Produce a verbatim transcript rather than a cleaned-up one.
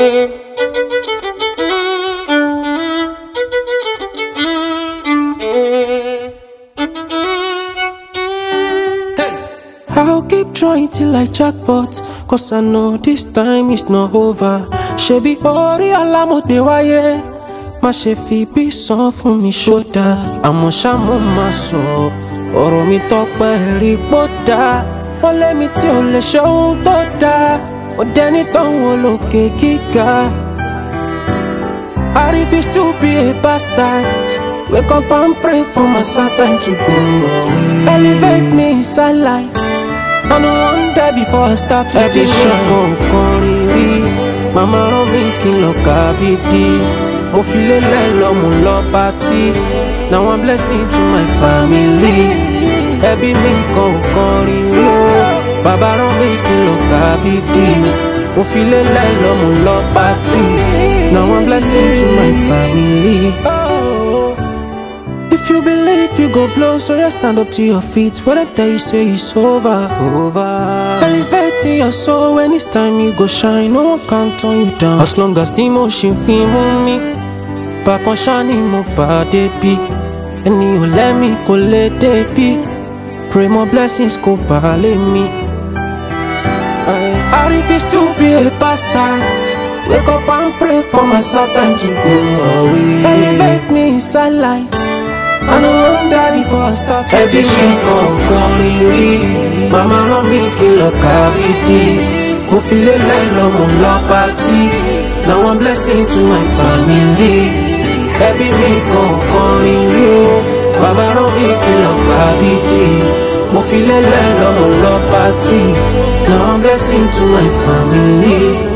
I'll keep trying till I jackpot, cause I know this time is not over. Shebi ori alamote waye, má ṣe fi bí san fún mi ṣódà. Àmọ́ ṣá mo máa sọ, ọ̀rọ̀ mi tọ́pẹ́ rí gbọ́dá. Wọ́n lé mi tí ò lè ṣe ohun tó dáa, ó dẹni tó ń wo lókè gíga. I refuse to be a bastard. Wake up and pray for my sad time to go away. Elevate me inside life, I no wan die before I start to dey shine. Kankan rírí, màmá rán mi kí n lọ kábídí. Mo fi lélẹ̀ lọ mo lọ pátí. Now I'm blessing to my family. Ẹbí mi kankan rírí o, bàbá rán mi kí n lọ kábídí. Mo fi lélẹ̀ lọ mo lọ pátí. Now I'm blessing to my family. If you believe you go blow, so you stand up to your feet. When I tell you say it's over, over. Elevating your soul when it's time you go shine. No one can turn you down as long as the emotion feel move me. Back on shining mo body be, and you let me go let they be. Pray more blessings go ballet me. I, I refuse to be a bastard. Wake up and pray for my sad time to go away. Elevate me inside life, I no wan die before I start to be shine. Kankan rírí, màmá rán mi kí n lọ kábídí. Mo fi lélẹ̀ lọ mo lọ pátí. Now I'm blessing to my family. Ẹbí mi kankan rírí o, bàbá rán mi kí n lọ kábídí. Mo fi lélẹ̀ lọ mo lọ pátí. Now I'm blessing to my family.